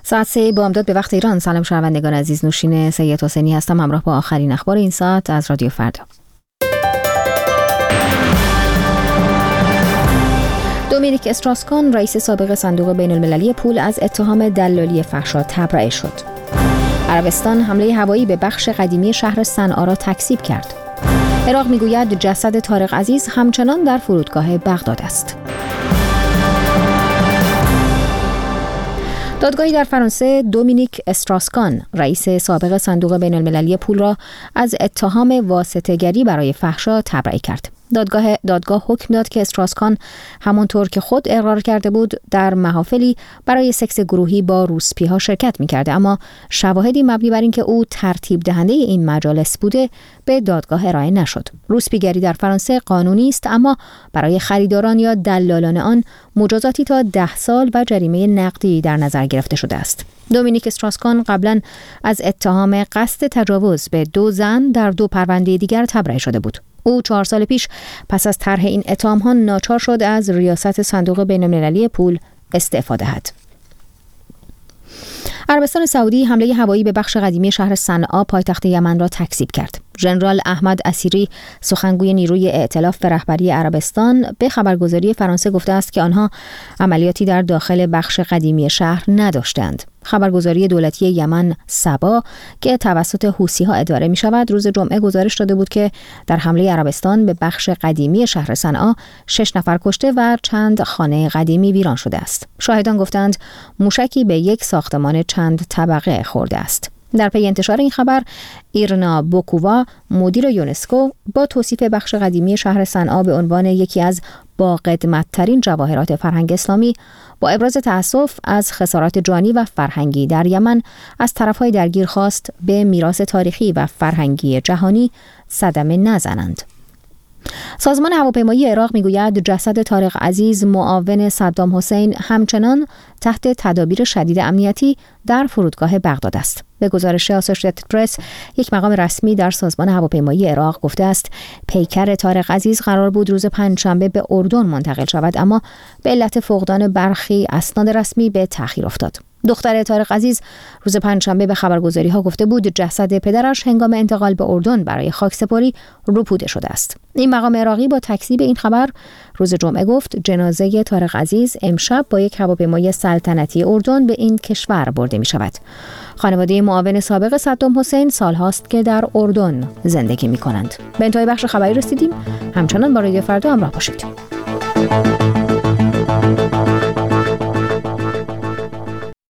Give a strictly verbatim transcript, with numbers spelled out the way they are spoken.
ساعت سه بامداد به وقت ایران. سلام شنوندگان عزیز، نوشین سید حسینی هستم همراه با آخرین اخبار این ساعت از رادیو فردا. دومینیک استراسکان رئیس سابق صندوق بین المللی پول از اتهام دلالی فحشا تبرئه شد. عربستان حمله هوایی به بخش قدیمی شهر صنعا را تکذیب کرد. عراق میگوید جسد طارق عزیز همچنان در فرودگاه بغداد است. دادگاهی در فرانسه دومینیک استراسکان رئیس سابق صندوق بین المللی پول را از اتهام واسطه‌گری برای فحشا تبرئه کرد. دادگاه دادگاه حکم داد که استراسکان همانطور که خود اقرار کرده بود در محافلی برای سکس گروهی با روسپی‌ها شرکت می‌کرده، اما شواهدی مبنی بر اینکه او ترتیب دهنده این مجالس بوده به دادگاه ارائه نشد. روسپیگری در فرانسه قانونی است، اما برای خریداران یا دلالان آن مجازاتی تا ده سال و جریمه نقدی در نظر گرفته شده است. دومینیک استراسکان قبلا از اتهام قصد تجاوز به دو زن در دو پرونده دیگر تبرئه شده بود. او چهار سال پیش پس از طرح این اتهام‌ها ناچار شد از ریاست صندوق بین‌المللی پول استعفا دهد. عربستان سعودی حمله هوایی به بخش قدیمی شهر صنعا پایتخت یمن را تکذیب کرد. ژنرال احمد اسیری سخنگوی نیروی ائتلاف به رهبری عربستان به خبرگزاری فرانسه گفته است که آنها عملیاتی در داخل بخش قدیمی شهر نداشتند. خبرگزاری دولتی یمن سبا که توسط حوثی‌ها اداره می‌شود روز جمعه گزارش داده بود که در حمله عربستان به بخش قدیمی شهر صنعا شش نفر کشته و چند خانه قدیمی ویران شده است. شاهدان گفتند موشکی به یک ساختمان چند طبقه خورده است. در پی انتشار این خبر، ایرنا بوکووا مدیر یونسکو با توصیف بخش قدیمی شهر صنعا به عنوان یکی از با قدمت‌ترین جواهرات فرهنگ اسلامی با ابراز تأسف از خسارات جانی و فرهنگی در یمن از طرف‌های درگیر خواست به میراث تاریخی و فرهنگی جهانی صدمه نزنند. سازمان هواپیمایی عراق میگوید جسد طارق عزیز معاون صدام حسین همچنان تحت تدابیر شدید امنیتی در فرودگاه بغداد است. به گزارش آسوشییتد پرس، یک مقام رسمی در سازمان هواپیمایی عراق گفته است پیکر طارق عزیز قرار بود روز پنجشنبه به اردن منتقل شود، اما به علت فقدان برخی اسناد رسمی به تأخیر افتاد. دختر طارق عزیز روز پنجشنبه به خبرگزاری‌ها گفته بود جسد پدرش هنگام انتقال به اردن برای خاکسپاری روپوده شده است. این مقام عراقی با تکذیب این خبر روز جمعه گفت جنازه طارق عزیز امشب با یک هواپیمای سلطنتی اردن به این کشور برده می شود. خانواده معاون سابق صدام حسین سالهاست که در اردن زندگی می کنند. به انتهای بخش خبری رسیدیم. همچنان با رادیو فردا همراه باشید.